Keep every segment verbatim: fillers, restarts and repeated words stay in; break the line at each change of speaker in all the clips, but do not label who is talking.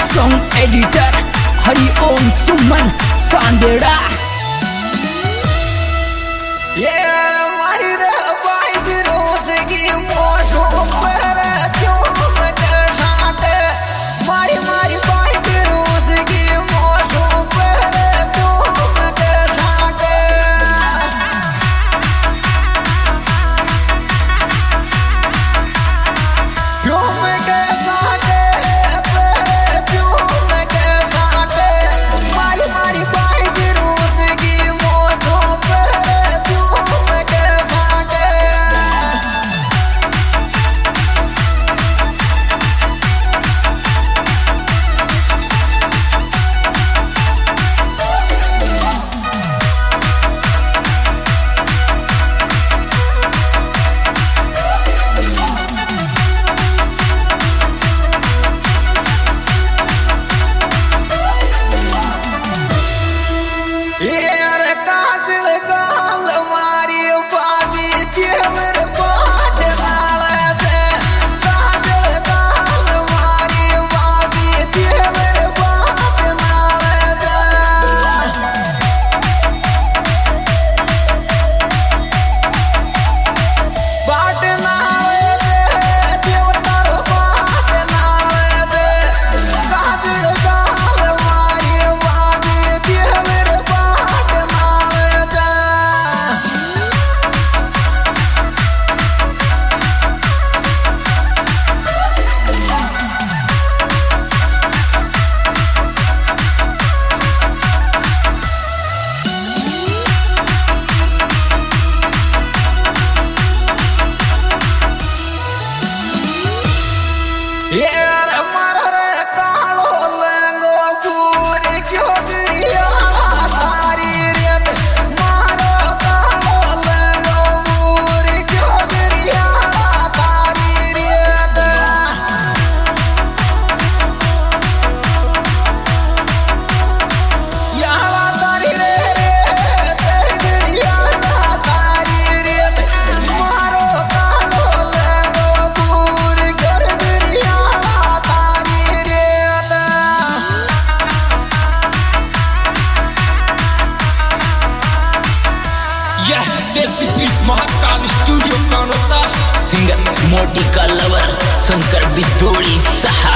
Song editor हरिओम सुमन सांदेड़ा।
ये मारी रे बाइक रोज की मोशो पर क्यों मत शाटे मारी मारी बाइक रोज की मोशो पर क्यों मत शाटे क्यों मत शाटे क्यों मत शाटे मारी मारी बाइक रोज की मोशो पर क्यों मत शाटे यार काजल गाल मारी बाबी जेवर बाट लाल दे काजल गाल मारी बाबी जेवर बाट लाल दे बाट लाल दे जेवर तारो बाट लाल दे काजल गाल मारी बाबी जेवर बाट लाल दे यार मररे कालो लेंगो पूरी क्यों गिरिया तारी रेत मारो कालो लेंगो पूरी क्यों गिरिया तारी रेत याला तारी रे तेरी गिरिया तारी रेत मारो कालो लेंगो पूरी कर गिरिया तारी रेत
यह देसी बीट महाकाल स्टूडियो कौन होता?
सिंगर मोटी का लवर शंकर बिदोड़ी सहा।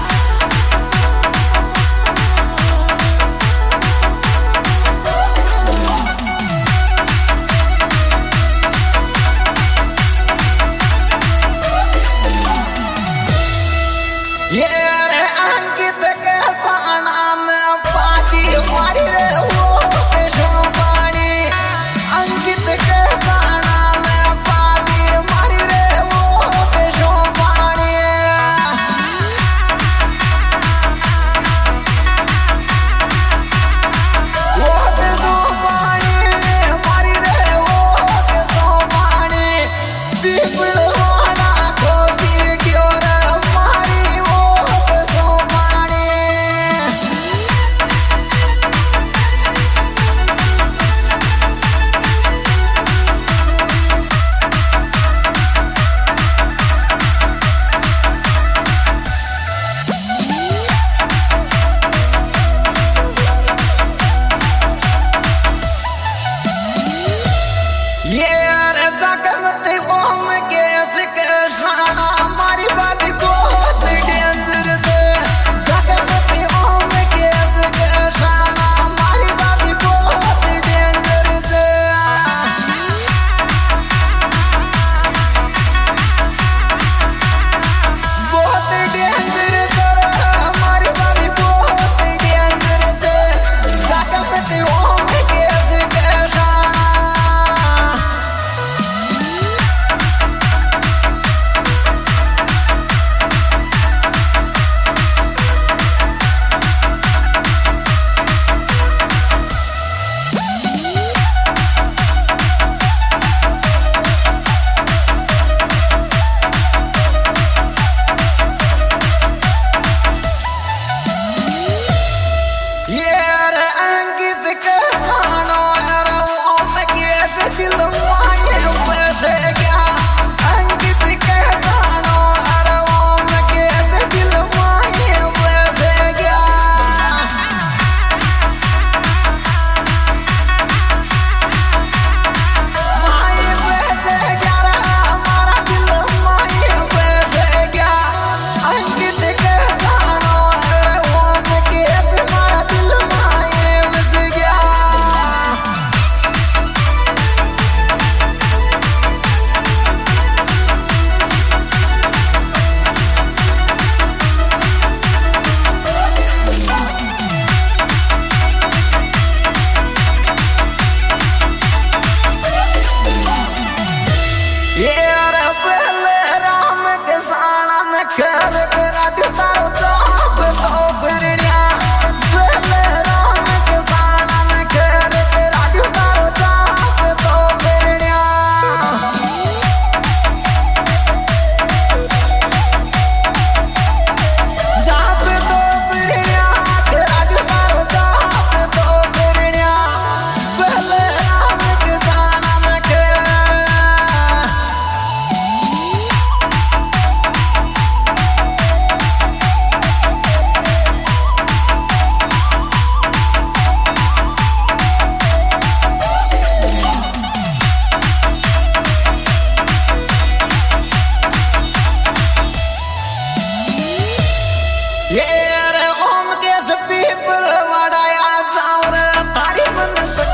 ये रे अंकित के साना में पाजी मारी रे वो के शोभानी अंकित के साना में पाजी मारी रे वो के शोभानी बन सक